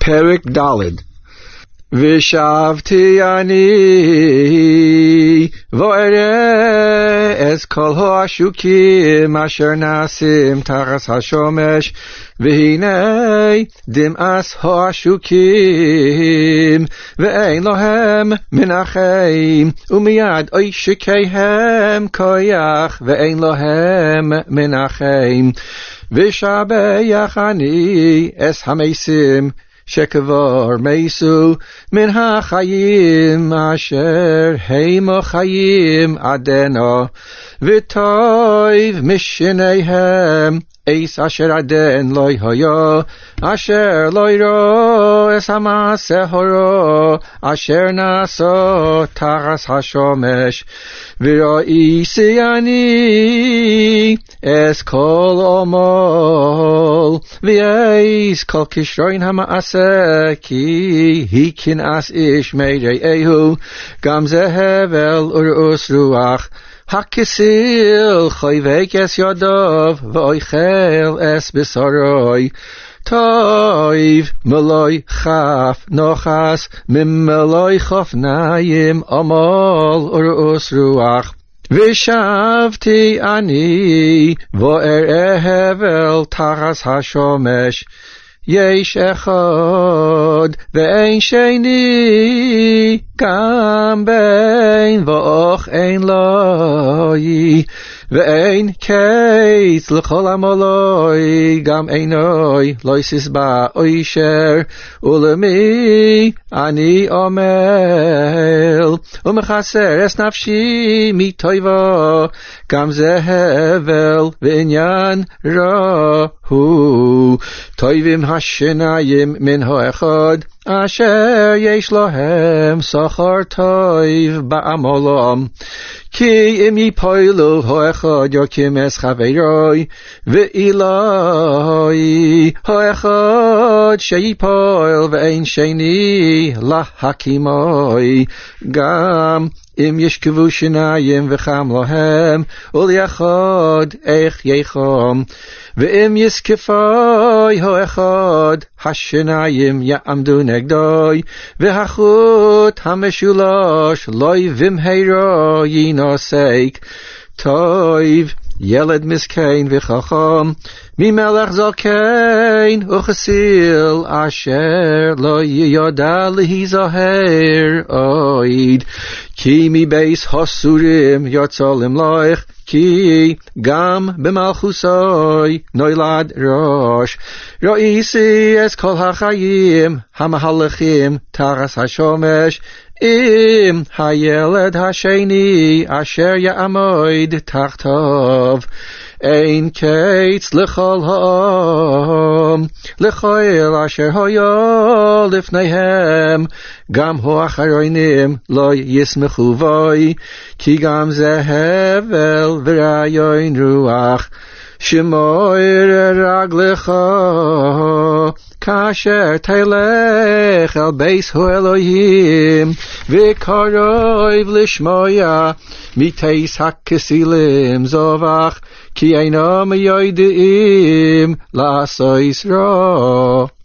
פרק ד' ושבתי אני ואראה את כל העשוקים אשר נעשים תחת השמש, והנה דמאס העשוקים ואין להם מנחם, ומיד עושקיהם כוח ואין להם מנחם. ושבח אני את המתים שכבר מתו מן החיים אשר הם חיים עדנה, וטוב משניהם אס אשר עדן לא היה, אשר לא יראה את המעשה הרע אשר נעשה תחת השמש. וראיתי אני את כל עמל ואת כל כשרון המעשה, כי היא קנאת איש מרעהו, גם זה הבל ורעוס רוח. הכסיל חויבק את ידיו ואוכל את בשרו, טוב מלוי כף נחס ממלוי חפניים עמל ורעוס רוח. ושבתי אני ואראה הבל תחת השמש, יש אחד ואין שני, גם בין ואוך אין לוי, ואין קץ לכל עמלוי, גם עינוי לא יסבע אושר. ולמי אני עמל ומחסר את נפשי מטובה, גם זה הבל ועניין רע הוא. טובים השניים מן האחד אשר יש להם שכר טוב בעמלם, כי אם יפולו האחד יקים את חברו, ואילוי האחד שיפול ואין שני להקימו. גם אם ישכבו שניים וחם להם, וליחד איך יחם. ואם יזקפוי האחד, השניים יעמדו נגדו, והחוט המשולש לא במהרה ינוסק. טוב ילד מסכן וחכם ממלך זקן וכסיל אשר לא ידע להיזהר עוד. כי מבית הסורים יצא למלך, כי גם במלכוסוי נולד ראש. ראיתי את כל החיים המהלכים תחת השמש, עם הילד השני אשר יעמוד תחתיו. אין קץ לכל העם, לכל אשר היה לפניהם, גם האחרונים לא ישמחו בוי, כי גם זה הבל ורעיון רוח. שמור רגלך כאשר תלך אל בית האלוהים, וקרוב לשמוע מתיס הכסילים זבח, כי אינם יודעים לעשות רע.